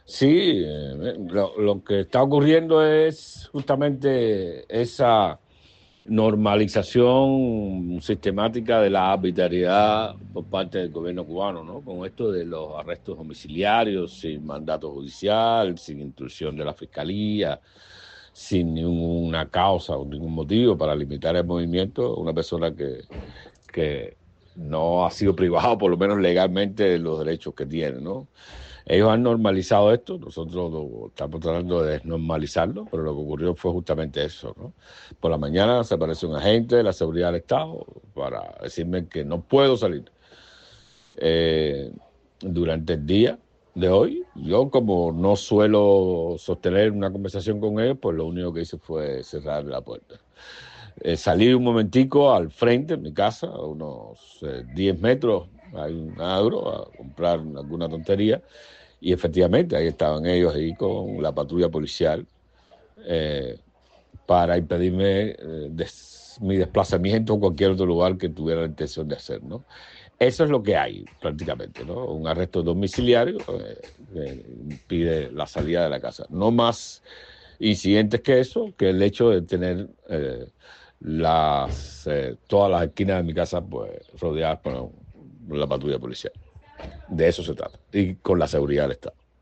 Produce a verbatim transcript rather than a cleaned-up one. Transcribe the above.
Sí, eh, lo, lo que está ocurriendo es justamente esa normalización sistemática de la arbitrariedad por parte del gobierno cubano, ¿no? Con esto de los arrestos domiciliarios, sin mandato judicial, sin instrucción de la fiscalía, sin ninguna causa o ningún motivo para limitar el movimiento, una persona que, que no ha sido privado, por lo menos legalmente, de los derechos que tiene, ¿no? Ellos han normalizado esto, nosotros lo, estamos tratando de desnormalizarlo, pero lo que ocurrió fue justamente eso, ¿no? Por la mañana se aparece un agente de la seguridad del Estado para decirme que no puedo salir. Eh, Durante el día de hoy, yo como no suelo sostener una conversación con él, pues lo único que hice fue cerrar la puerta. Eh, salí un momentico al frente de mi casa, a unos eh, diez metros, hay un agro, a comprar alguna tontería, y efectivamente ahí estaban ellos ahí con la patrulla policial eh, para impedirme eh, des, mi desplazamiento a cualquier otro lugar que tuviera la intención de hacer, ¿no? Eso es lo que hay prácticamente, ¿no? Un arresto domiciliario eh, que impide la salida de la casa. No más incidentes que eso, que el hecho de tener eh, las, eh, todas las esquinas de mi casa pues rodeadas por, por la patrulla policial. De eso se trata. Y con la seguridad del Estado.